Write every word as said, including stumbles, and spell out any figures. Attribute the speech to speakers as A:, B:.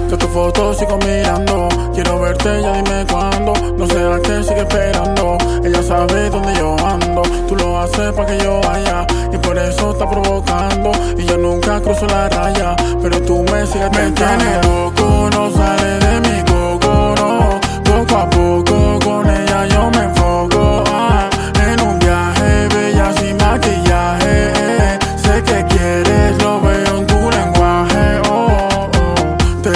A: De tu foto sigo mirando. Quiero verte, ya dime cuándo. No sé a qué sigue esperando. Ella sabe dónde yo ando. Tú lo haces pa' que yo vaya y por eso está provocando. Y yo nunca cruzo la raya, pero tú me sigues tentando. Me tienes loco, no sé